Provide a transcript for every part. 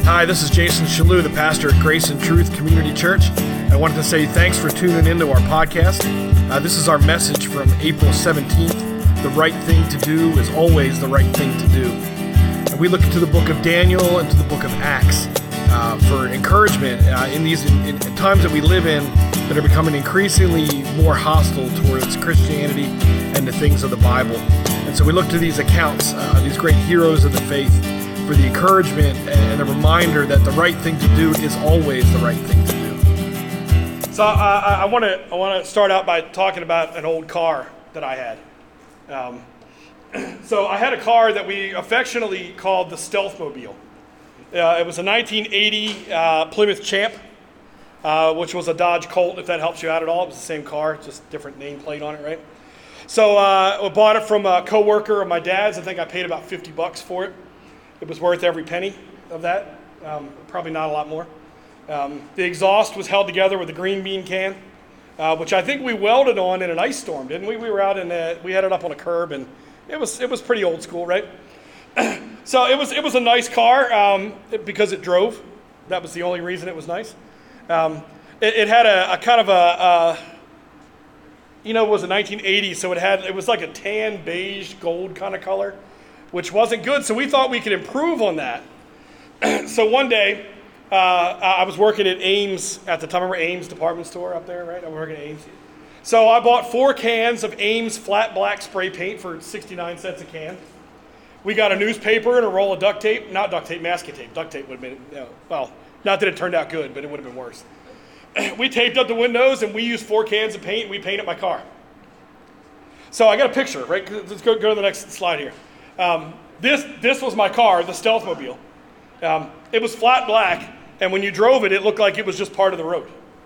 Hi, this is Jason Shalou, the pastor at Grace and Truth Community Church. I wanted to say thanks for tuning into our podcast. This is our message from April 17th. The right thing to do is always the right thing to do. And we look into the book of Daniel and to the book of Acts for encouragement in these in times that we live in that are becoming increasingly more hostile towards Christianity and the things of the Bible. And so we look to these accounts, these great heroes of the faith, for the encouragement and the reminder that the right thing to do is always the right thing to do. So I want to start out by talking about an old car that I had. So I had a car that we affectionately called the Stealthmobile. It was a 1980 Plymouth Champ, which was a Dodge Colt, if that helps you out at all. It was the same car, just different nameplate on it, right? So I bought it from a coworker of my dad's. I think I paid about $50 for it. It was worth every penny of that, probably not a lot more. The exhaust was held together with a green bean can, which I think we welded on in an ice storm, didn't we? We were out we had it up on a curb, and it was pretty old school, right? So it was a nice car because it drove. That was the only reason it was nice. It had a kind of it was a 1980s, so it was like a tan, beige, gold kind of color, which wasn't good. So we thought we could improve on that. So one day, I was working at Ames at the time. Remember Ames department store up there, right? I was working at Ames. So I bought 4 cans of Ames flat black spray paint for 69 cents a can. We got a newspaper and a roll of duct tape. Not duct tape, masking tape. Duct tape would have been, well, not that it turned out good, but it would have been worse. We taped up the windows, and we used 4 cans of paint, and we painted my car. So I got a picture, right? Let's go to the next slide here. This was my car, the Stealthmobile. It was flat black, and when you drove it, it looked like it was just part of the road.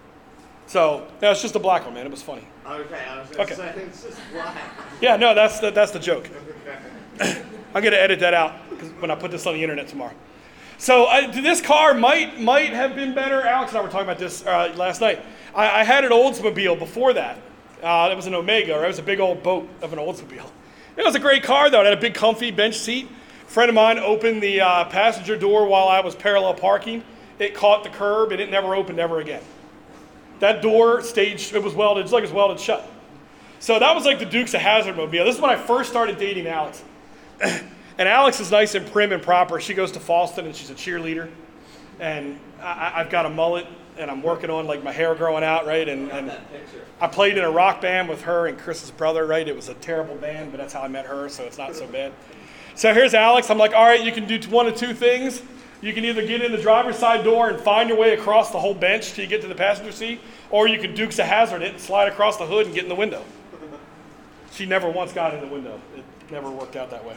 So it's just a black one, man. It was funny. Okay, I was going to say it's just black. Yeah, no, that's the joke. I'm going to edit that out when I put this on the internet tomorrow. So this car might have been better. Alex and I were talking about this last night. I had an Oldsmobile before that. It was an Omega, or it was a big old boat of an Oldsmobile. It was a great car, though. It had a big, comfy bench seat. A friend of mine opened the passenger door while I was parallel parking. It caught the curb, and it never opened ever again. That door it was welded, it's like it was welded shut. So that was like the Dukes of Hazzard mobile. This is when I first started dating Alex. And Alex is nice and prim and proper. She goes to Falston, and she's a cheerleader. And I've got a mullet, and I'm working on like my hair growing out, right? And I played in a rock band with her and Chris's brother, right? It was a terrible band, but that's how I met her, so it's not so bad. So here's Alex. I'm like, all right, you can do one of 2 things. You can either get in the driver's side door and find your way across the whole bench till you get to the passenger seat, or you can Dukes of Hazzard it and slide across the hood and get in the window. She never once got in the window. It never worked out that way.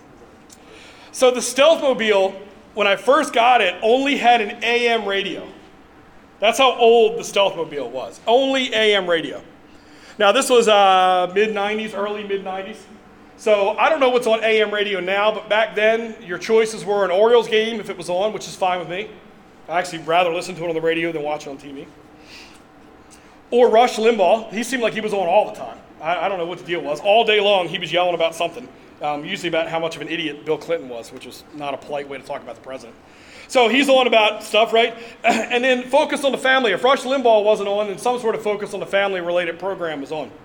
So the Stealthmobile, when I first got it, only had an AM radio. That's how old the Stealthmobile was. Only AM radio. Now this was mid-90s, early mid-90s. So I don't know what's on AM radio now, but back then your choices were an Orioles game if it was on, which is fine with me. I actually rather listen to it on the radio than watch it on TV. Or Rush Limbaugh. He seemed like he was on all the time. I don't know what the deal was. All day long he was yelling about something, usually about how much of an idiot Bill Clinton was, which was not a polite way to talk about the president. So he's on about stuff, right? And then Focus on the Family. If Rush Limbaugh wasn't on, then some sort of Focus on the Family-related program was on.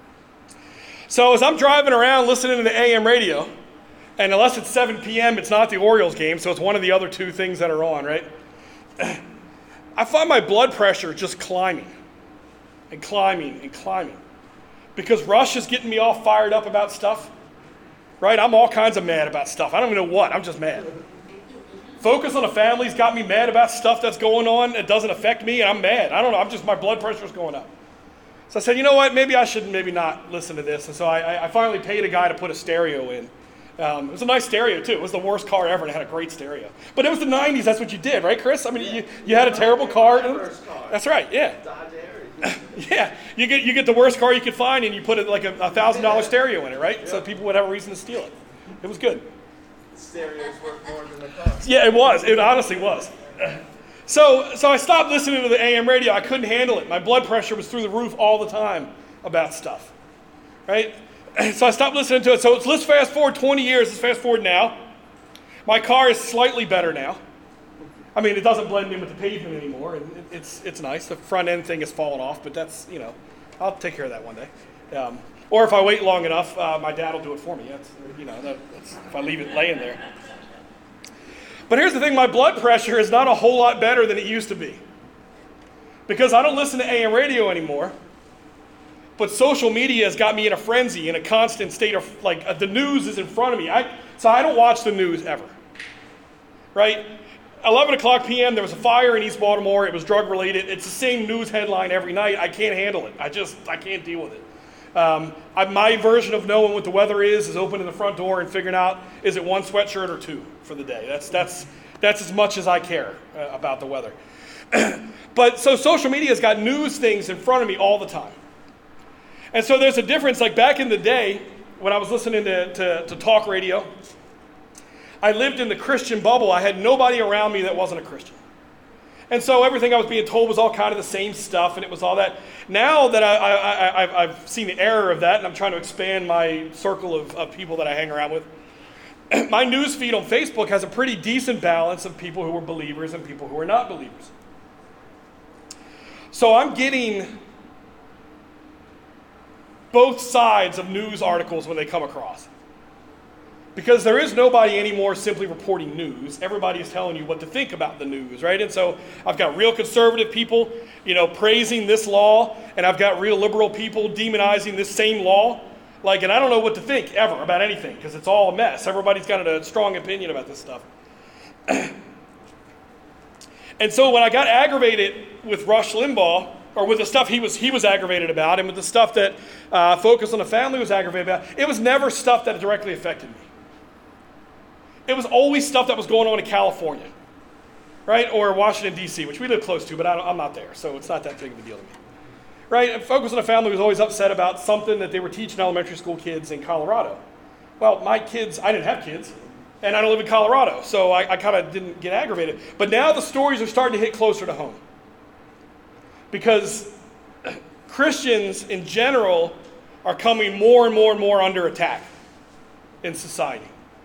So as I'm driving around listening to the AM radio, and unless it's 7 p.m., it's not the Orioles game, so it's one of the other 2 things that are on, right? I find my blood pressure just climbing and climbing and climbing because Rush is getting me all fired up about stuff, right? I'm all kinds of mad about stuff. I don't even know what. I'm just mad. Focus on the Family's got me mad about stuff that's going on. It doesn't affect me, and I'm mad. I don't know. My blood pressure's going up. So I said, you know what, maybe I should not listen to this. And so I finally paid a guy to put a stereo in. It was a nice stereo, too. It was the worst car ever, and it had a great stereo. But it was the 90s. That's what you did, right, Chris? I mean, you had a terrible car. That's right, yeah. Yeah, you get the worst car you could find, and you put like a $1,000 stereo in it, right? Yep. So people would have a reason to steal it. It was good. The stereo's worth more than the cost. Yeah, it was. It honestly was. So I stopped listening to the AM radio. I couldn't handle it. My blood pressure was through the roof all the time about stuff, right? So I stopped listening to it. So let's fast forward 20 years. Let's fast forward now. My car is slightly better now. I mean, it doesn't blend in with the pavement anymore, and it's nice. The front end thing has fallen off, but that's, I'll take care of that one day. Or if I wait long enough, my dad will do it for me. That's if I leave it laying there. But here's the thing, my blood pressure is not a whole lot better than it used to be. Because I don't listen to AM radio anymore, but social media has got me in a frenzy, in a constant state of, the news is in front of me. So I don't watch the news ever, right? 11 o'clock p.m., there was a fire in East Baltimore. It was drug-related. It's the same news headline every night. I can't handle it. I can't deal with it. My version of knowing what the weather is opening the front door and figuring out, is it one sweatshirt or two for the day? That's as much as I care about the weather. But so social media has got news things in front of me all the time. And so there's a difference, like back in the day when I was listening to talk radio, I lived in the Christian bubble. I had nobody around me that wasn't a Christian. And so everything I was being told was all kind of the same stuff, and it was all that. Now that I've seen the error of that, and I'm trying to expand my circle of people that I hang around with, my news feed on Facebook has a pretty decent balance of people who are believers and people who are not believers. So I'm getting both sides of news articles when they come across. Because there is nobody anymore simply reporting news. Everybody is telling you what to think about the news, right? And so I've got real conservative people, praising this law, and I've got real liberal people demonizing this same law. And I don't know what to think ever about anything because it's all a mess. Everybody's got a strong opinion about this stuff. And so when I got aggravated with Rush Limbaugh, or with the stuff he was aggravated about, and with the stuff that Focus on the Family was aggravated about, it was never stuff that directly affected me. It was always stuff that was going on in California, right? Or Washington, D.C., which we live close to, but I'm not there, so it's not that big of a deal to me. Right? And Focus on the Family was always upset about something that they were teaching elementary school kids in Colorado. Well, my kids, I didn't have kids, and I don't live in Colorado, so I kind of didn't get aggravated. But now the stories are starting to hit closer to home. Because Christians in general are coming more and more and more under attack in society.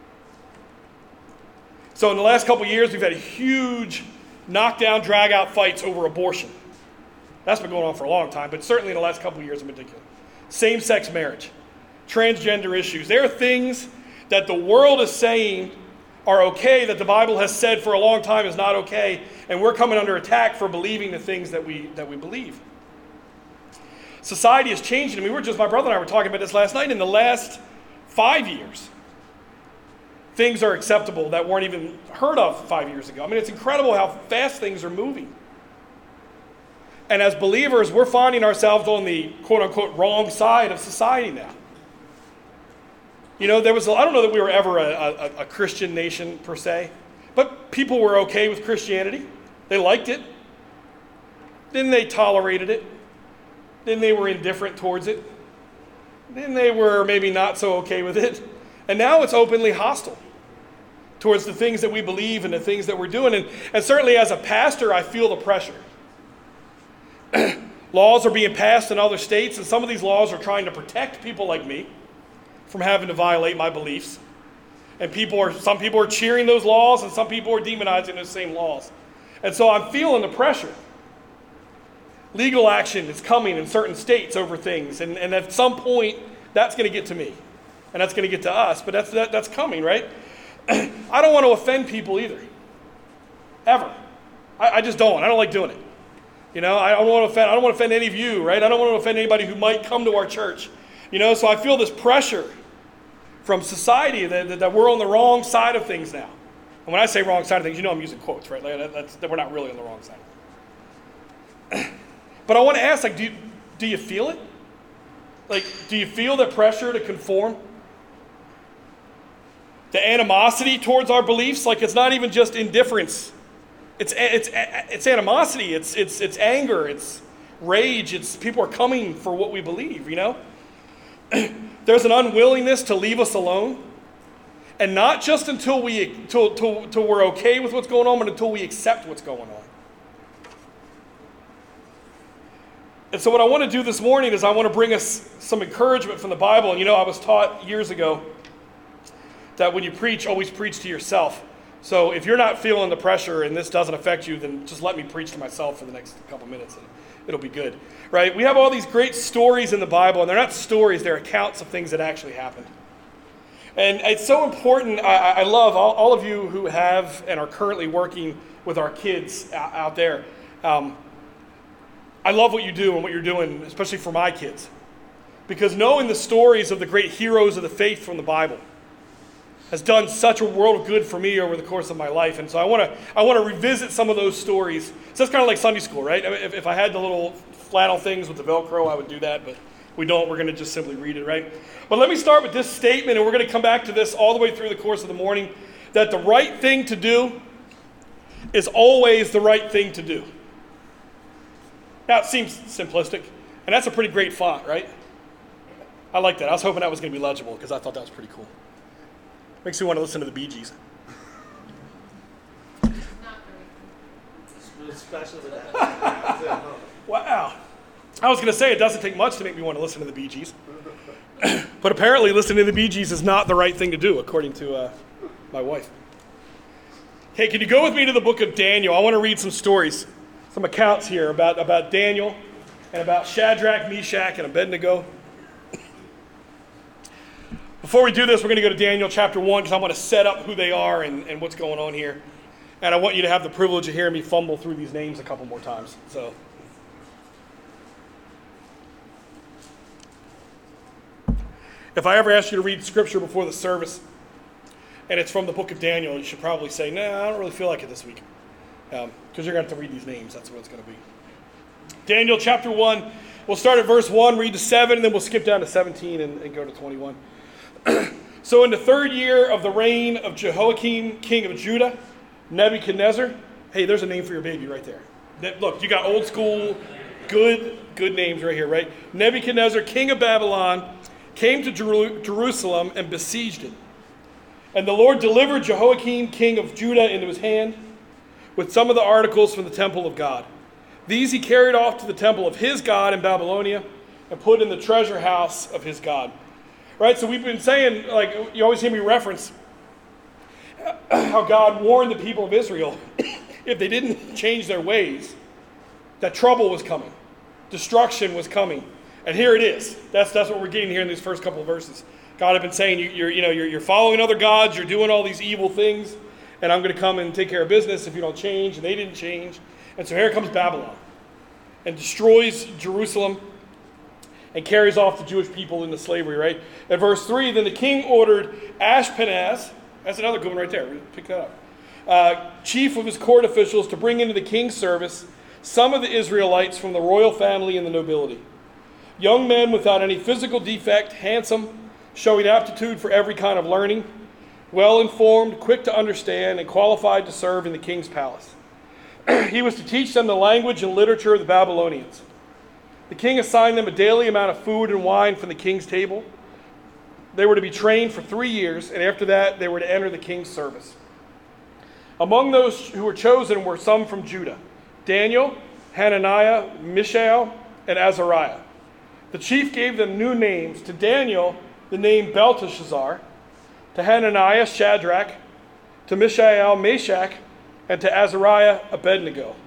So in the last couple of years, we've had huge knockdown, drag-out fights over abortion. That's been going on for a long time, but certainly in the last couple of years in particular. Same-sex marriage, transgender issues. There are things that the world is saying are okay that the Bible has said for a long time is not okay, and we're coming under attack for believing the things that we believe. Society is changing. My brother and I were talking about this last night. In the last 5 years, things are acceptable that weren't even heard of 5 years ago. It's incredible how fast things are moving. And as believers, we're finding ourselves on the quote-unquote wrong side of society now. I don't know that we were ever a Christian nation per se, but people were okay with Christianity. They liked it. Then they tolerated it. Then they were indifferent towards it. Then they were maybe not so okay with it. And now it's openly hostile towards the things that we believe and the things that we're doing. And certainly as a pastor, I feel the pressure. Laws are being passed in other states, and some of these laws are trying to protect people like me from having to violate my beliefs. And some people are cheering those laws, and some people are demonizing those same laws. And so I'm feeling the pressure. Legal action is coming in certain states over things, and at some point, that's going to get to me. And that's going to get to us, but that's coming, right? I don't want to offend people either. Ever. I just don't. I don't like doing it. I don't want to offend any of you, right? I don't want to offend anybody who might come to our church. So I feel this pressure from society that we're on the wrong side of things now. And when I say wrong side of things, I'm using quotes, right? That we're not really on the wrong side. But I want to ask, do you feel it? Do you feel the pressure to conform? The animosity towards our beliefs? It's not even just indifference. It's animosity. It's anger. It's rage. It's people are coming for what we believe. There's an unwillingness to leave us alone, and not just until we're okay with what's going on, but until we accept what's going on. And so what I want to do this morning is I want to bring us some encouragement from the Bible. And I was taught years ago that when you preach, always preach to yourself. So if you're not feeling the pressure and this doesn't affect you, then just let me preach to myself for the next couple minutes and it'll be good, right? We have all these great stories in the Bible, and they're not stories, they're accounts of things that actually happened. And it's so important. I love all of you who have and are currently working with our kids out there. I love what you do and what you're doing, especially for my kids. Because knowing the stories of the great heroes of the faith from the Bible has done such a world of good for me over the course of my life. And so I want to revisit some of those stories. So that's kind of like Sunday school, right? I mean, if I had the little flannel things with the Velcro, I would do that, but we don't. We're going to just simply read it, right? But let me start with this statement, and we're going to come back to this all the way through the course of the morning, that the right thing to do is always the right thing to do. Now, it seems simplistic, and that's a pretty great font, right? I like that. I was hoping that was going to be legible because I thought that was pretty cool. Makes me want to listen to the Bee Gees. Especially with that. Wow. I was going to say it doesn't take much to make me want to listen to the Bee Gees. But apparently listening to the Bee Gees is not the right thing to do, according to my wife. Hey, can you go with me to the book of Daniel? I want to read some stories, some accounts here about Daniel and about Shadrach, Meshach, and Abednego. Before we do this, we're going to go to Daniel chapter 1 because I want to set up who they are and what's going on here. And I want you to have the privilege of hearing me fumble through these names a couple more times. So, if I ever ask you to read scripture before the service and it's from the book of Daniel, you should probably say, "Nah, I don't really feel like it this week." Because you're going to have to read these names. That's what it's going to be. Daniel chapter 1. We'll start at verse 1, read to 7, and then we'll skip down to 17 and go to 21. So in the third year of the reign of Jehoiakim, king of Judah, Nebuchadnezzar. Hey, there's a name for your baby right there. Look, you got old school, good names right here, right? Nebuchadnezzar, king of Babylon, came to Jerusalem and besieged it. And the Lord delivered Jehoiakim, king of Judah, into his hand with some of the articles from the temple of God. These he carried off to the temple of his God in Babylonia and put in the treasure house of his God. Right, so we've been saying, like, you always hear me reference how God warned the people of Israel if they didn't change their ways, that trouble was coming, destruction was coming, and here it is. That's what we're getting here in these first couple of verses. God had been saying, you're following other gods, you're doing all these evil things, and I'm going to come and take care of business if you don't change, and they didn't change, and so here comes Babylon, and destroys Jerusalem. And carries off the Jewish people into slavery, right? At verse 3, then the king ordered Ashpenaz, that's another good one right there, pick that up, chief of his court officials, to bring into the king's service some of the Israelites from the royal family and the nobility. Young men without any physical defect, handsome, showing aptitude for every kind of learning, well-informed, quick to understand, and qualified to serve in the king's palace. He was to teach them the language and literature of the Babylonians. The king assigned them a daily amount of food and wine from the king's table. They were to be trained for 3 years, and after that, they were to enter the king's service. Among those who were chosen were some from Judah: Daniel, Hananiah, Mishael, and Azariah. The chief gave them new names. To Daniel, the name Belteshazzar; to Hananiah, Shadrach; to Mishael, Meshach; and to Azariah, Abednego.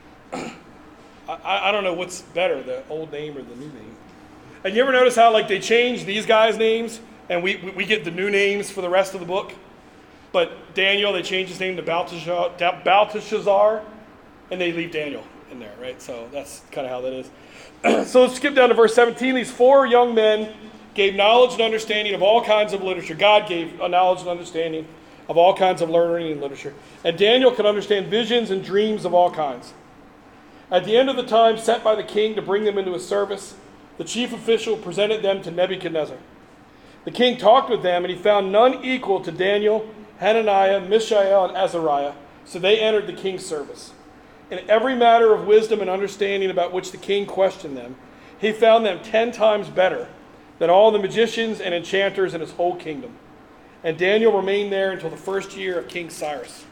I don't know what's better, the old name or the new name. And you ever notice how they change these guys' names and we get the new names for the rest of the book? But Daniel, they change his name to Belteshazzar, and they leave Daniel in there, right? So that's kind of how that is. So let's skip down to verse 17. These 4 young men gave knowledge and understanding of all kinds of literature. God gave a knowledge and understanding of all kinds of learning and literature. And Daniel could understand visions and dreams of all kinds. At the end of the time set by the king to bring them into his service, the chief official presented them to Nebuchadnezzar. The king talked with them, and he found none equal to Daniel, Hananiah, Mishael, and Azariah, so they entered the king's service. In every matter of wisdom and understanding about which the king questioned them, he found them 10 times better than all the magicians and enchanters in his whole kingdom. And Daniel remained there until the first year of King Cyrus.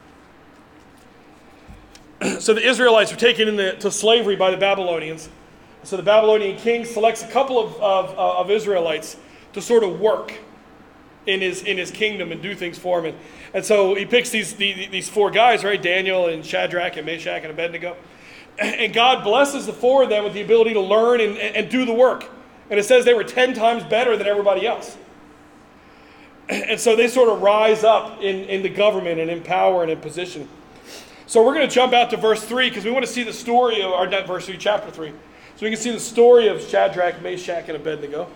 So the Israelites were taken into slavery by the Babylonians. So the Babylonian king selects a couple of Israelites to sort of work in his kingdom and do things for him. And so he picks these four guys, right? Daniel and Shadrach and Meshach and Abednego. And God blesses the four of them with the ability to learn and do the work. And it says they were 10 times better than everybody else. And so they sort of rise up in the government and in power and in position. So we're going to jump out to verse 3 because we want to see the story of, or not verse 3, chapter 3. So we can see the story of Shadrach, Meshach, and Abednego.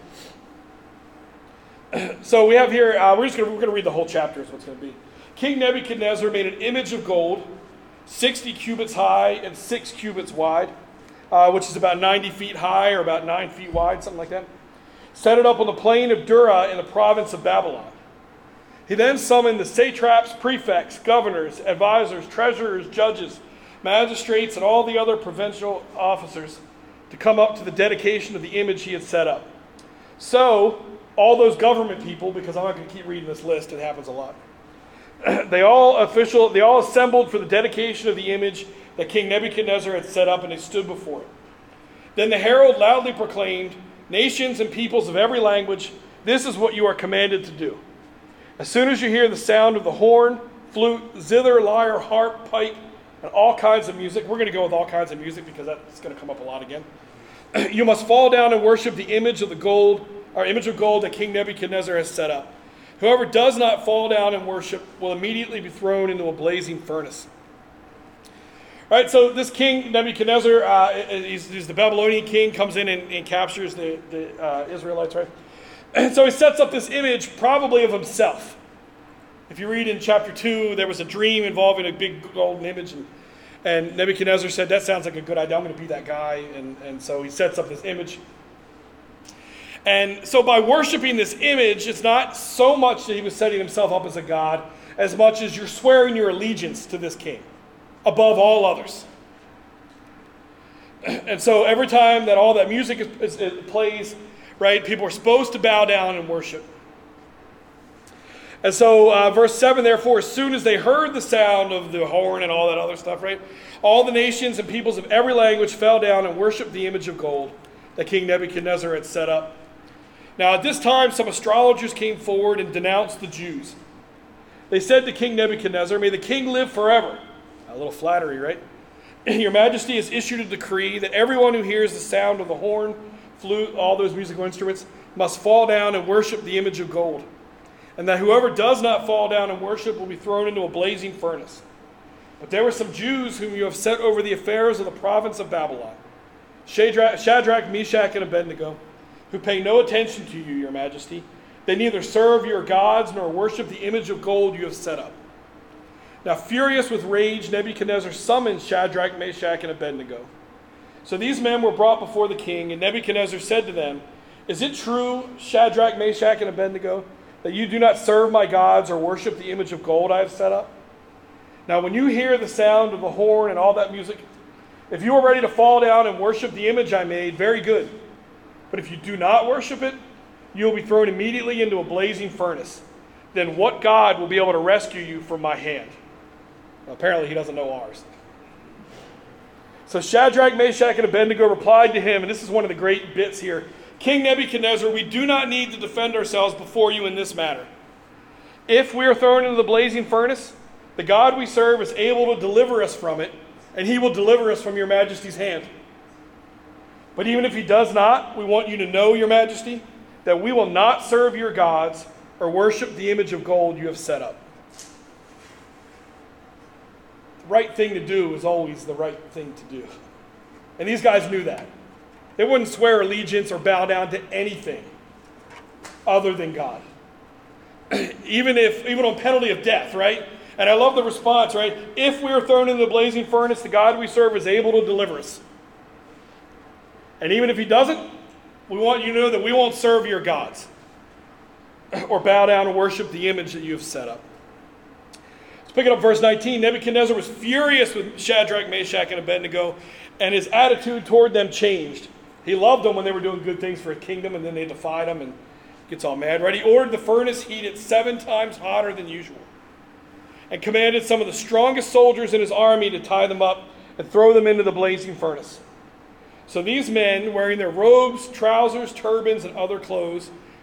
So we have here, we're going to read the whole chapter is what's going to be. King Nebuchadnezzar made an image of gold, 60 cubits high and 6 cubits wide, which is about 90 feet high or about 9 feet wide, something like that. Set it up on the plain of Dura in the province of Babylon. He then summoned the satraps, prefects, governors, advisors, treasurers, judges, magistrates, and all the other provincial officers to come up to the dedication of the image he had set up. So, all those government people, because I'm not going to keep reading this list, it happens a lot. They all assembled for the dedication of the image that King Nebuchadnezzar had set up, and they stood before it. Then the herald loudly proclaimed, "Nations and peoples of every language, this is what you are commanded to do. As soon as you hear the sound of the horn, flute, zither, lyre, harp, pipe, and all kinds of music," we're going to go with all kinds of music because that's going to come up a lot again. "You must fall down and worship the image of gold that King Nebuchadnezzar has set up. Whoever does not fall down and worship will immediately be thrown into a blazing furnace." All right, so this king Nebuchadnezzar, he's the Babylonian king, comes in and captures the Israelites, right? And so he sets up this image probably of himself. If you read in chapter 2, there was a dream involving a big golden image, and Nebuchadnezzar said, "That sounds like a good idea, I'm going to be that guy," and so he sets up this image. And so by worshiping this image, it's not so much that he was setting himself up as a god, as much as you're swearing your allegiance to this king above all others. And so every time that all that music plays, right, people are supposed to bow down and worship. And so verse 7, therefore, as soon as they heard the sound of the horn and all that other stuff, right, all the nations and peoples of every language fell down and worshiped the image of gold that King Nebuchadnezzar had set up. Now at this time, some astrologers came forward and denounced the Jews. They said to King Nebuchadnezzar, "May the king live forever." A little flattery, right? "Your Majesty has issued a decree that everyone who hears the sound of the horn, flute, all those musical instruments, must fall down and worship the image of gold. And that whoever does not fall down and worship will be thrown into a blazing furnace. But there were some Jews whom you have set over the affairs of the province of Babylon, Shadrach, Meshach, and Abednego, who pay no attention to you, your Majesty. They neither serve your gods nor worship the image of gold you have set up." Now, furious with rage, Nebuchadnezzar summoned Shadrach, Meshach, and Abednego. So these men were brought before the king, and Nebuchadnezzar said to them, "Is it true, Shadrach, Meshach, and Abednego, that you do not serve my gods or worship the image of gold I have set up? Now, when you hear the sound of the horn and all that music, if you are ready to fall down and worship the image I made, very good. But if you do not worship it, you will be thrown immediately into a blazing furnace. Then what God will be able to rescue you from my hand?" Well, apparently he doesn't know ours. So Shadrach, Meshach, and Abednego replied to him, and this is one of the great bits here, "King Nebuchadnezzar, we do not need to defend ourselves before you in this matter. If we are thrown into the blazing furnace, the God we serve is able to deliver us from it, and he will deliver us from your Majesty's hand. But even if he does not, we want you to know, your Majesty, that we will not serve your gods or worship the image of gold you have set up." The right thing to do is always the right thing to do. And these guys knew that. They wouldn't swear allegiance or bow down to anything other than God. even on penalty of death, right? And I love the response, right? If we are thrown into the blazing furnace, the God we serve is able to deliver us. And even if he doesn't, we want you to know that we won't serve your gods or bow down and worship the image that you have set up. Let's pick it up verse 19. Nebuchadnezzar was furious with Shadrach, Meshach, and Abednego, and his attitude toward them changed. He loved them when they were doing good things for a kingdom, and then they defied him and gets all mad, right? He ordered the furnace heated 7 times hotter than usual and commanded some of the strongest soldiers in his army to tie them up and throw them into the blazing furnace. So these men, wearing their robes, trousers, turbans, and other clothes,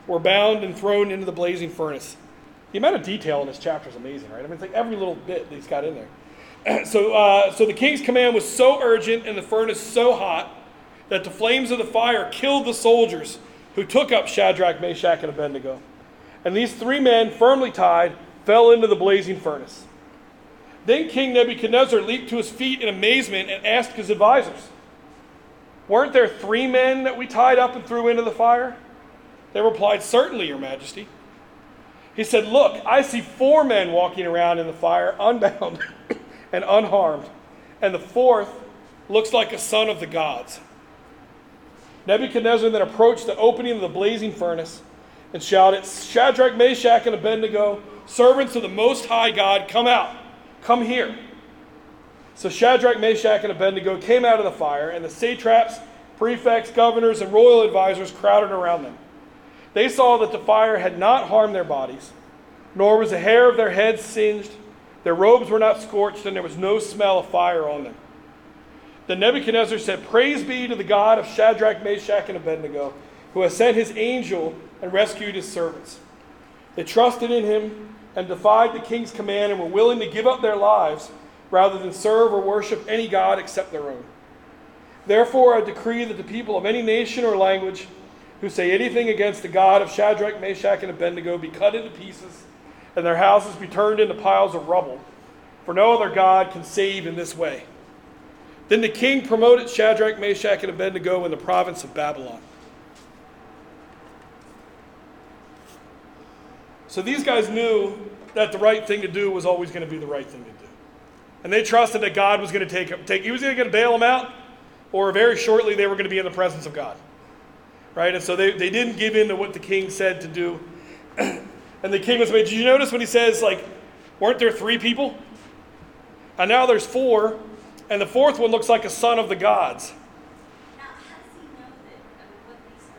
were bound and thrown into the blazing furnace. The amount of detail in this chapter is amazing, right? I mean, it's like every little bit that he's got in there. So the king's command was so urgent and the furnace so hot that the flames of the fire killed the soldiers who took up Shadrach, Meshach, and Abednego. And these 3 men, firmly tied, fell into the blazing furnace. Then King Nebuchadnezzar leaped to his feet in amazement and asked his advisors, "Weren't there 3 men that we tied up and threw into the fire?" They replied, "Certainly, Your Majesty." He said, "Look, I see 4 men walking around in the fire, unbound and unharmed, and the 4th looks like a son of the gods." Nebuchadnezzar then approached the opening of the blazing furnace and shouted, "Shadrach, Meshach, and Abednego, servants of the Most High God, come out, come here." So Shadrach, Meshach, and Abednego came out of the fire, and the satraps, prefects, governors, and royal advisors crowded around them. They saw that the fire had not harmed their bodies, nor was a hair of their heads singed, their robes were not scorched, and there was no smell of fire on them. Then Nebuchadnezzar said, "Praise be to the God of Shadrach, Meshach, and Abednego, who has sent his angel and rescued his servants." They trusted in him and defied the king's command and were willing to give up their lives rather than serve or worship any god except their own. Therefore I decree that the people of any nation or language who say anything against the God of Shadrach, Meshach, and Abednego be cut into pieces and their houses be turned into piles of rubble, for no other god can save in this way. Then the king promoted Shadrach, Meshach, and Abednego in the province of Babylon. So these guys knew that the right thing to do was always going to be the right thing to do. And they trusted that God was going to take he was either going to bail them out, or very shortly they were going to be in the presence of God. Right? And so they didn't give in to what the king said to do. And the king was made. Did you notice when he says, like, weren't there 3 people? And now there's 4. And the 4th one looks like a son of the gods. Now, how does he know that, what makes him,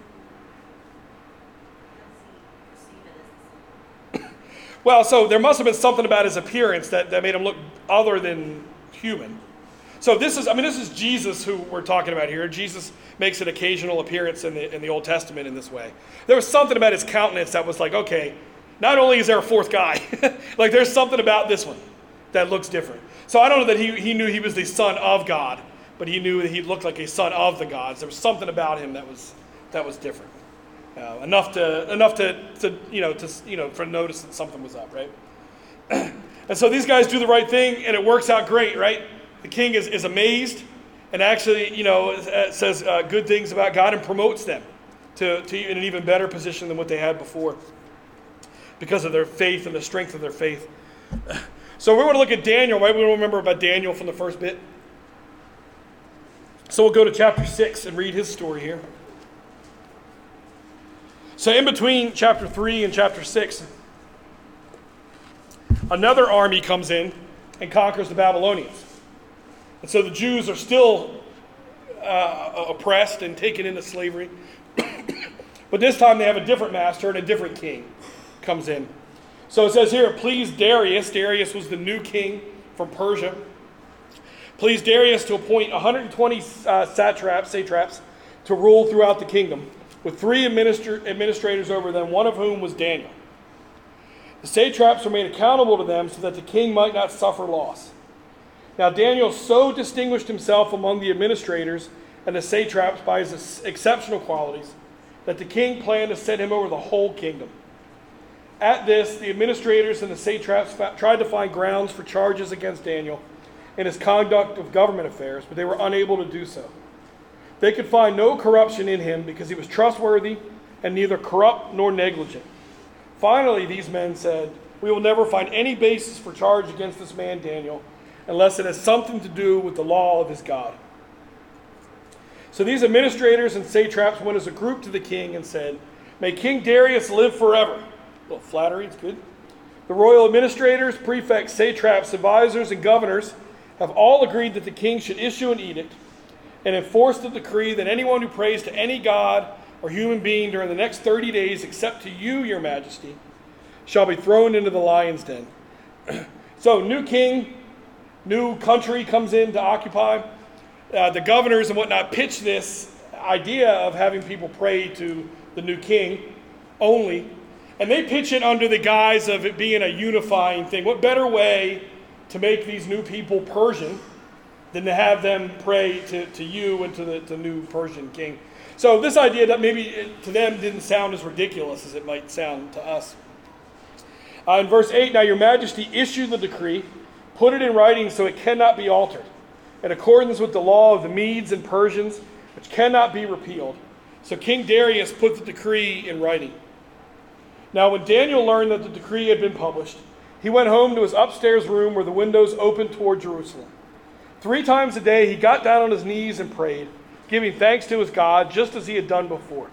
how does he perceive it as the son? Well, so there must have been something about his appearance that made him look other than human. So this is Jesus who we're talking about here. Jesus makes an occasional appearance in the Old Testament in this way. There was something about his countenance that was like, okay, not only is there a 4th guy, like there's something about this one that looks different. So I don't know that he knew he was the son of God, but he knew that he looked like a son of the gods. There was something about him that was different, enough for notice that something was up, right? And so these guys do the right thing, and it works out great, right? The king is amazed, and actually, says good things about God and promotes them to an even better position than what they had before, because of their faith and the strength of their faith. So we're going to look at Daniel, right? We don't remember about Daniel from the first bit. So we'll go to chapter 6 and read his story here. So in between chapter 3 and chapter 6, another army comes in and conquers the Babylonians. And so the Jews are still oppressed and taken into slavery. But this time they have a different master and a different king comes in. So it says here, please Darius. Darius was the new king from Persia. Please Darius to appoint 120 satraps to rule throughout the kingdom, with 3 administrators over them, one of whom was Daniel. The satraps were made accountable to them so that the king might not suffer loss. Now Daniel so distinguished himself among the administrators and the satraps by his exceptional qualities that the king planned to set him over the whole kingdom. At this, the administrators and the satraps tried to find grounds for charges against Daniel in his conduct of government affairs, but they were unable to do so. They could find no corruption in him because he was trustworthy and neither corrupt nor negligent. Finally, these men said, "We will never find any basis for charge against this man Daniel unless it has something to do with the law of his God." So these administrators and satraps went as a group to the king and said, "May King Darius live forever." A little flattery, it's good. The royal administrators, prefects, satraps, advisors, and governors have all agreed that the king should issue an edict and enforce the decree that anyone who prays to any god or human being during the next 30 days, except to you, your majesty, shall be thrown into the lion's den. So, new king, new country comes in to occupy. The governors and whatnot pitch this idea of having people pray to the new king. only. And they pitch it under the guise of it being a unifying thing. What better way to make these new people Persian than to have them pray to you and to the new Persian king? So this idea that maybe to them didn't sound as ridiculous as it might sound to us. In verse 8, now your majesty issued the decree, put it in writing so it cannot be altered, in accordance with the law of the Medes and Persians, which cannot be repealed. So King Darius put the decree in writing. Now when Daniel learned that the decree had been published, he went home to his upstairs room where the windows opened toward Jerusalem. 3 times a day he got down on his knees and prayed, giving thanks to his God, just as he had done before.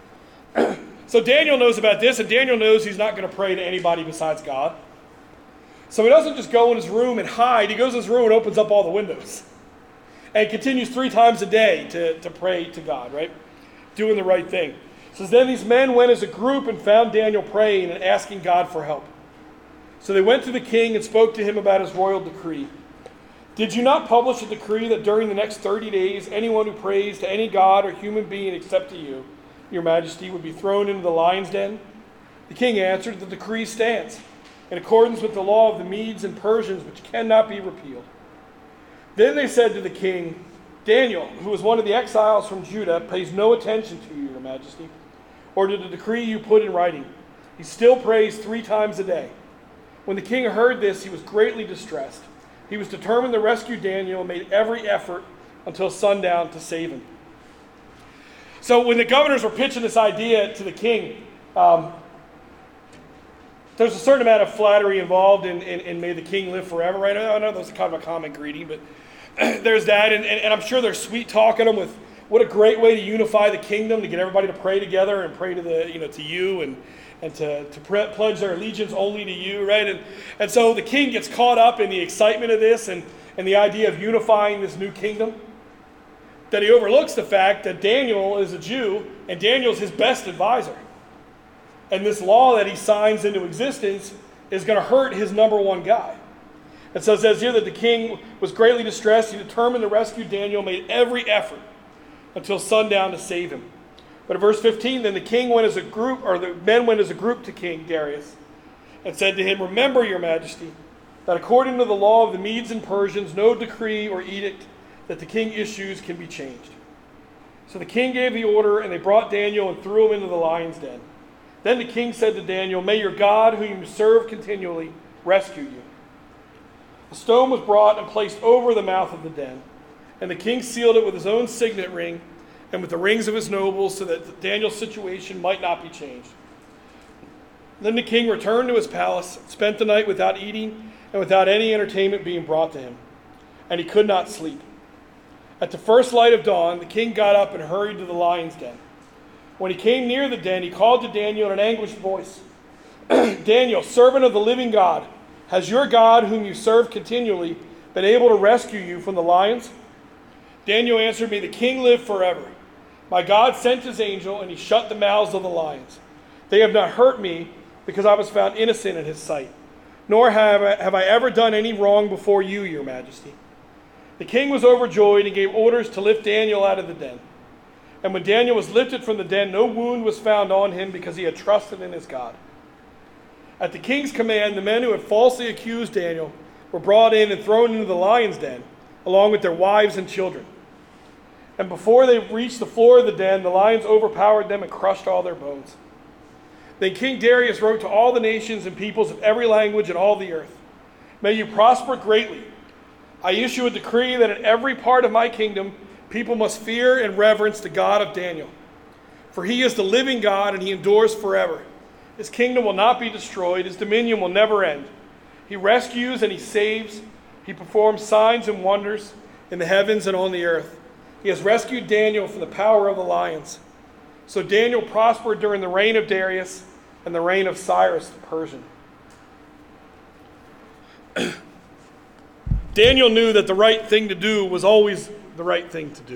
So Daniel knows about this, and Daniel knows he's not going to pray to anybody besides God. So he doesn't just go in his room and hide. He goes in his room and opens up all the windows. And continues 3 times a day to pray to God, right? Doing the right thing. It says, then these men went as a group and found Daniel praying and asking God for help. So they went to the king and spoke to him about his royal decree. Did you not publish a decree that during the next 30 days, anyone who prays to any god or human being except to you, your majesty, would be thrown into the lion's den? The king answered, the decree stands, in accordance with the law of the Medes and Persians, which cannot be repealed. Then they said to the king, Daniel, who was one of the exiles from Judah, pays no attention to you, your majesty, or to the decree you put in writing. He still prays 3 times a day. When the king heard this, he was greatly distressed. He was determined to rescue Daniel and made every effort until sundown to save him. So when the governors were pitching this idea to the king, there's a certain amount of flattery involved in may the king live forever, right? I know that's kind of a common greeting, but there's that. And I'm sure they're sweet talking them with what a great way to unify the kingdom, to get everybody to pray together and pray to to you and to pledge their allegiance only to you, right? And so the king gets caught up in the excitement of this and the idea of unifying this new kingdom, that he overlooks the fact that Daniel is a Jew and Daniel's his best advisor. And this law that he signs into existence is going to hurt his number one guy. And so it says here that the king was greatly distressed. He determined to rescue Daniel, made every effort until sundown to save him. But in verse 15, then the king went as a group, or the men went as a group to King Darius and said to him, remember, your majesty, that according to the law of the Medes and Persians, no decree or edict that the king issues can be changed. So the king gave the order, and they brought Daniel and threw him into the lion's den. Then the king said to Daniel, may your God, whom you serve continually, rescue you. A stone was brought and placed over the mouth of the den, and the king sealed it with his own signet ring and with the rings of his nobles, so that Daniel's situation might not be changed. Then the king returned to his palace, spent the night without eating and without any entertainment being brought to him, and he could not sleep. At the first light of dawn, the king got up and hurried to the lion's den. When he came near the den, he called to Daniel in an anguished voice, Daniel, servant of the living God, has your God, whom you serve continually, been able to rescue you from the lions? Daniel answered me, the king live forever. My God sent his angel, and he shut the mouths of the lions. They have not hurt me, because I was found innocent in his sight. Nor have I ever done any wrong before you, your majesty. The king was overjoyed and gave orders to lift Daniel out of the den. And when Daniel was lifted from the den, no wound was found on him, because he had trusted in his God. At the king's command, the men who had falsely accused Daniel were brought in and thrown into the lion's den, along with their wives and children. And before they reached the floor of the den, the lions overpowered them and crushed all their bones. Then King Darius wrote to all the nations and peoples of every language in all the earth, may you prosper greatly. I issue a decree that in every part of my kingdom, people must fear and reverence the God of Daniel. For he is the living God, and he endures forever. His kingdom will not be destroyed. His dominion will never end. He rescues and he saves. He performs signs and wonders in the heavens and on the earth. He has rescued Daniel from the power of the lions. So Daniel prospered during the reign of Darius and the reign of Cyrus the Persian. Daniel knew that the right thing to do was always the right thing to do.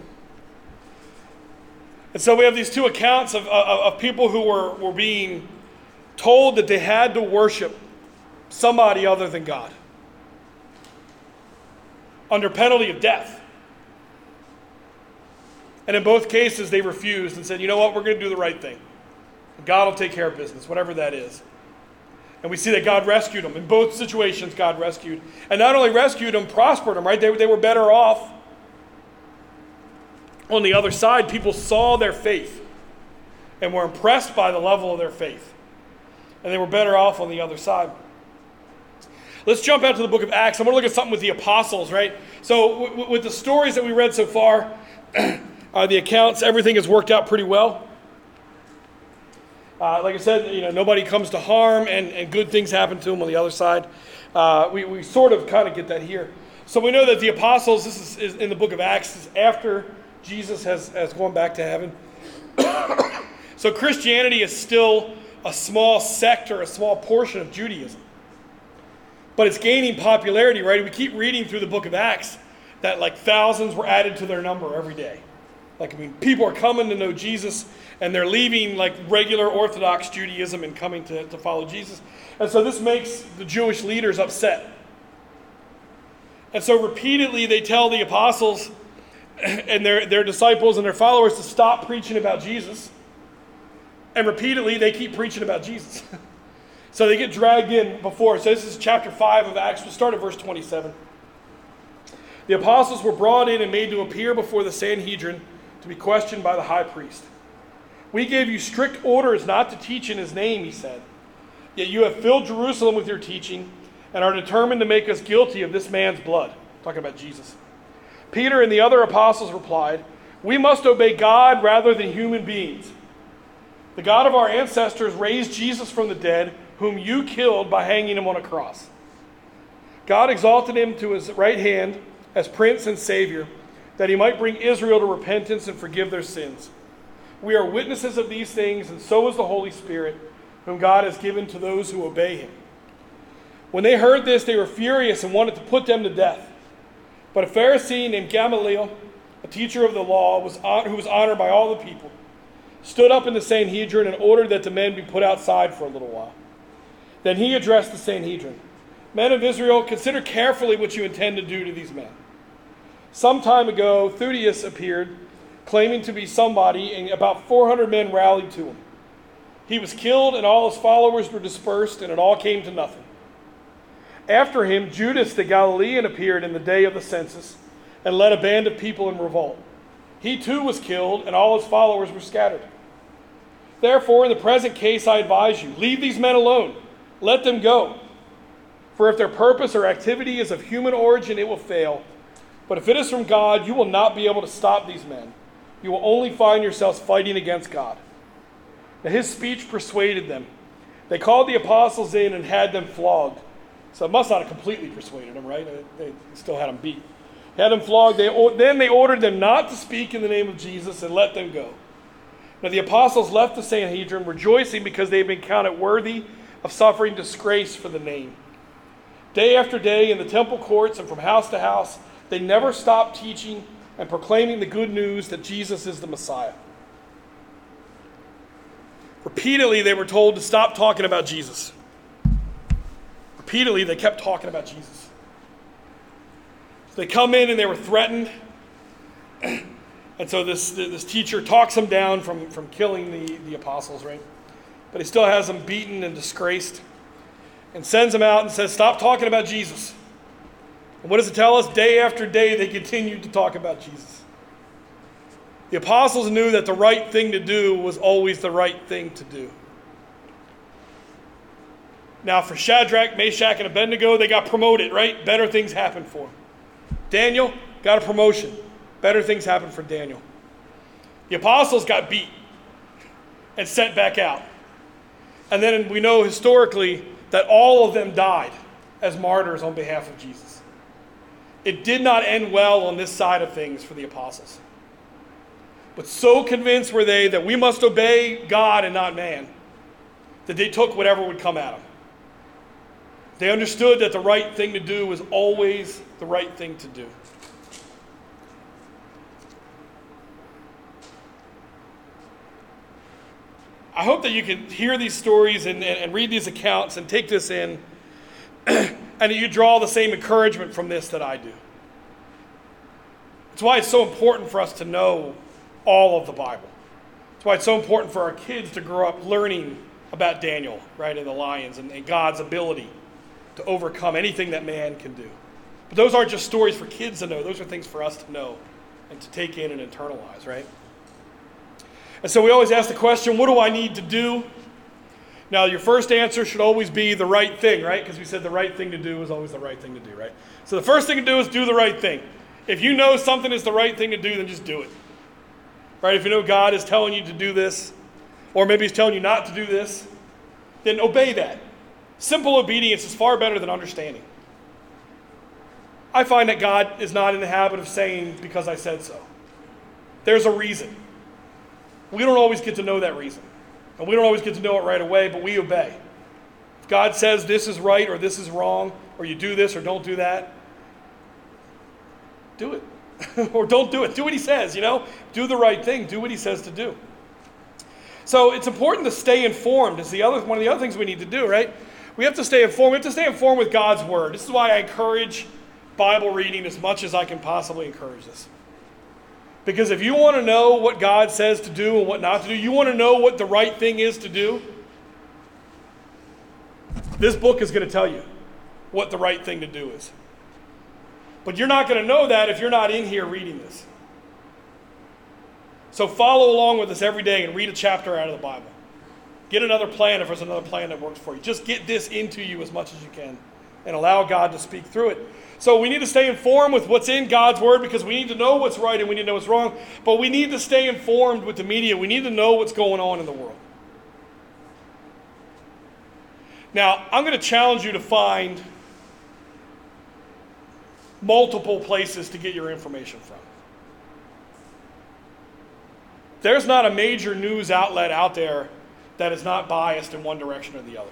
And so we have these 2 accounts of people who were being told that they had to worship somebody other than God, under penalty of death. And in both cases, they refused and said, you know what, we're going to do the right thing. God will take care of business, whatever that is. And we see that God rescued them. In both situations, God rescued. And not only rescued them, prospered them, right? They were better off. On the other side, people saw their faith and were impressed by the level of their faith. And they were better off on the other side. Let's jump out to the book of Acts. I'm going to look at something with the apostles, right? So with the stories that we read so far, the accounts, everything has worked out pretty well. Like I said, nobody comes to harm, and good things happen to them on the other side. We sort of kind of get that here. So we know that the apostles, this is in the book of Acts, is after Jesus has gone back to heaven. So Christianity is still a small sector, a small portion of Judaism. But it's gaining popularity, right? We keep reading through the book of Acts that like thousands were added to their number every day. People are coming to know Jesus, and they're leaving like regular Orthodox Judaism and coming to follow Jesus. And so this makes the Jewish leaders upset. And so repeatedly they tell the apostles and their disciples and their followers to stop preaching about Jesus. And repeatedly they keep preaching about Jesus. So they get dragged in before. So this is chapter 5 of Acts. We'll start at verse 27. The apostles were brought in and made to appear before the Sanhedrin to be questioned by the high priest. We gave you strict orders not to teach in his name, he said. Yet you have filled Jerusalem with your teaching and are determined to make us guilty of this man's blood. Talking about Jesus. Peter and the other apostles replied, we must obey God rather than human beings. The God of our ancestors raised Jesus from the dead, whom you killed by hanging him on a cross. God exalted him to his right hand as Prince and Savior, that he might bring Israel to repentance and forgive their sins. We are witnesses of these things, and so is the Holy Spirit, whom God has given to those who obey him. When they heard this, they were furious and wanted to put them to death. But a Pharisee named Gamaliel, a teacher of the law, who was honored by all the people, stood up in the Sanhedrin and ordered that the men be put outside for a little while. Then he addressed the Sanhedrin. Men of Israel, consider carefully what you intend to do to these men. Some time ago, Theudas appeared, claiming to be somebody, and about 400 men rallied to him. He was killed, and all his followers were dispersed, and it all came to nothing. After him, Judas the Galilean appeared in the day of the census and led a band of people in revolt. He too was killed, and all his followers were scattered. Therefore, in the present case, I advise you, leave these men alone. Let them go. For if their purpose or activity is of human origin, it will fail. But if it is from God, you will not be able to stop these men. You will only find yourselves fighting against God. Now his speech persuaded them. They called the apostles in and had them flogged. So it must not have completely persuaded them, right? They still had them beat. Had them flogged. Then they ordered them not to speak in the name of Jesus and let them go. Now the apostles left the Sanhedrin, rejoicing because they had been counted worthy of suffering disgrace for the name. Day after day in the temple courts and from house to house, they never stopped teaching and proclaiming the good news that Jesus is the Messiah. Repeatedly, they were told to stop talking about Jesus. Repeatedly, they kept talking about Jesus. So they come in and they were threatened. And so this teacher talks them down from killing the apostles, right? But he still has them beaten and disgraced and sends them out and says, stop talking about Jesus. And what does it tell us? Day after day, they continued to talk about Jesus. The apostles knew that the right thing to do was always the right thing to do. Now, for Shadrach, Meshach, and Abednego, they got promoted, right? Better things happened for them. Daniel got a promotion. Better things happened for Daniel. The apostles got beat and sent back out. And then we know historically that all of them died as martyrs on behalf of Jesus. It did not end well on this side of things for the apostles. But so convinced were they that we must obey God and not man, that they took whatever would come at them. They understood that the right thing to do was always the right thing to do. I hope that you can hear these stories and read these accounts and take this in, and that you draw the same encouragement from this that I do. It's why it's so important for us to know all of the Bible. That's why it's so important for our kids to grow up learning about Daniel, right, and the lions, and God's ability to overcome anything that man can do. But those aren't just stories for kids to know. Those are things for us to know and to take in and internalize, right? And so we always ask the question, what do I need to do? Now, your first answer should always be the right thing, right? Because we said the right thing to do is always the right thing to do, right? So the first thing to do is do the right thing. If you know something is the right thing to do, then just do it. Right? If you know God is telling you to do this, or maybe he's telling you not to do this, then obey that. Simple obedience is far better than understanding. I find that God is not in the habit of saying, because I said so. There's a reason. We don't always get to know that reason. And we don't always get to know it right away, but we obey. If God says this is right or this is wrong, or you do this or don't do that, do it. Or don't do it. Do what he says, Do the right thing. Do what he says to do. So it's important to stay informed. Is one of the other things we need to do, right? We have to stay informed. We have to stay informed with God's word. This is why I encourage Bible reading as much as I can possibly encourage this. Because if you want to know what God says to do and what not to do, you want to know what the right thing is to do, this book is going to tell you what the right thing to do is. But you're not going to know that if you're not in here reading this. So follow along with us every day and read a chapter out of the Bible. Get another plan if there's another plan that works for you. Just get this into you as much as you can and allow God to speak through it. So we need to stay informed with what's in God's word because we need to know what's right and we need to know what's wrong. But we need to stay informed with the media. We need to know what's going on in the world. Now, I'm going to challenge you to find multiple places to get your information from. There's not a major news outlet out there that is not biased in one direction or the other.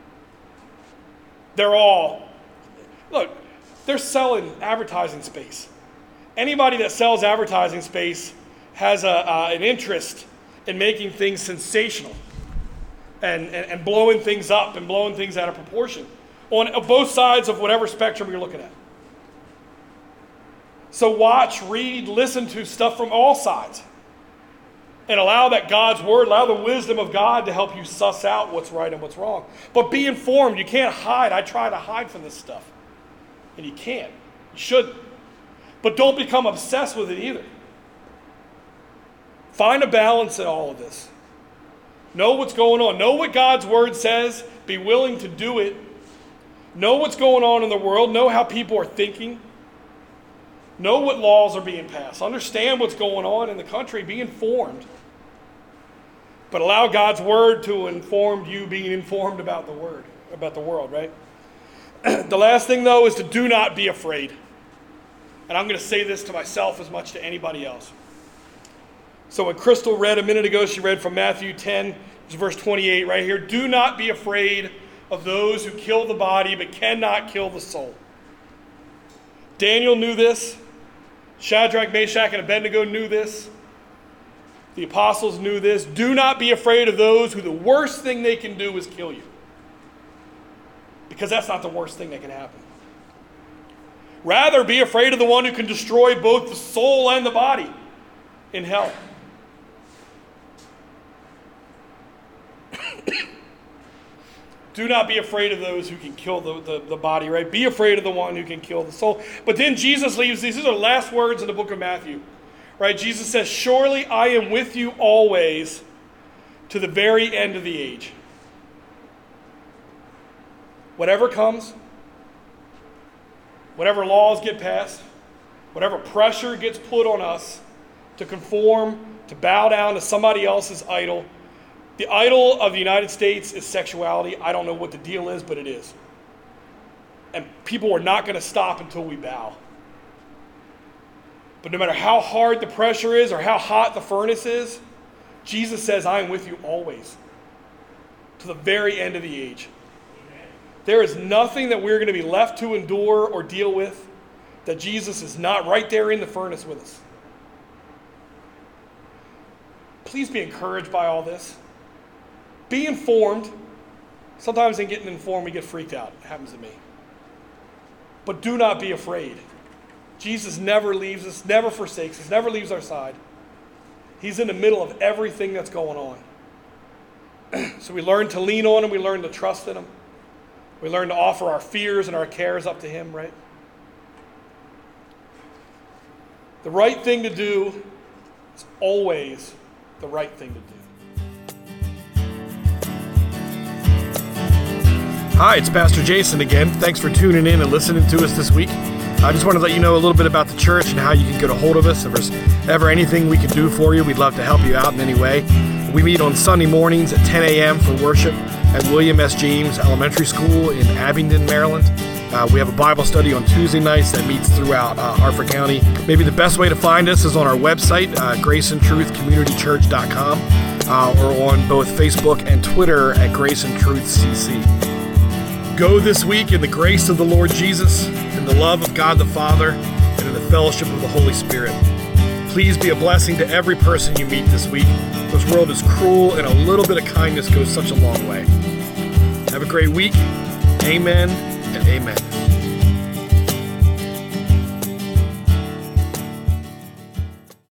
They're selling advertising space. Anybody that sells advertising space has an interest in making things sensational and blowing things up and blowing things out of proportion on both sides of whatever spectrum you're looking at. So watch, read, listen to stuff from all sides and allow that God's word, allow the wisdom of God to help you suss out what's right and what's wrong. But be informed. You can't hide. I try to hide from this stuff. And you can't. You shouldn't. But don't become obsessed with it either. Find a balance in all of this. Know what's going on. Know what God's word says. Be willing to do it. Know what's going on in the world. Know how people are thinking. Know what laws are being passed. Understand what's going on in the country. Be informed. But allow God's word to inform you being informed about the world, right? The last thing, though, is to do not be afraid. And I'm going to say this to myself as much to anybody else. So when Crystal read a minute ago, she read from Matthew 10, verse 28 right here. Do not be afraid of those who kill the body but cannot kill the soul. Daniel knew this. Shadrach, Meshach, and Abednego knew this. The apostles knew this. Do not be afraid of those who the worst thing they can do is kill you. Because that's not the worst thing that can happen. Rather, be afraid of the one who can destroy both the soul and the body in hell. Do not be afraid of those who can kill the body, right? Be afraid of the one who can kill the soul. But then Jesus leaves these. These are the last words in the book of Matthew, right? Jesus says, surely I am with you always to the very end of the age. Whatever comes, whatever laws get passed, whatever pressure gets put on us to conform, to bow down to somebody else's idol. The idol of the United States is sexuality. I don't know what the deal is, but it is. And people are not going to stop until we bow. But no matter how hard the pressure is or how hot the furnace is, Jesus says, I am with you always to the very end of the age. There is nothing that we're going to be left to endure or deal with that Jesus is not right there in the furnace with us. Please be encouraged by all this. Be informed. Sometimes in getting informed, we get freaked out. It happens to me. But do not be afraid. Jesus never leaves us, never forsakes us, never leaves our side. He's in the middle of everything that's going on. So we learn to lean on him. We learn to trust in him. We learn to offer our fears and our cares up to him, right? The right thing to do is always the right thing to do. Hi, it's Pastor Jason again. Thanks for tuning in and listening to us this week. I just wanted to let you know a little bit about the church and how you can get a hold of us. If there's ever anything we can do for you, we'd love to help you out in any way. We meet on Sunday mornings at 10 a.m. for worship at William S. James Elementary School in Abingdon, Maryland. We have a Bible study on Tuesday nights that meets throughout Harford County. Maybe the best way to find us is on our website, graceandtruthcommunitychurch.com, or on both Facebook and Twitter at Grace and Truth CC. Go this week in the grace of the Lord Jesus, in the love of God the Father, and in the fellowship of the Holy Spirit. Please be a blessing to every person you meet this week. This world is cruel, and a little bit of kindness goes such a long way. Have a great week. Amen and amen.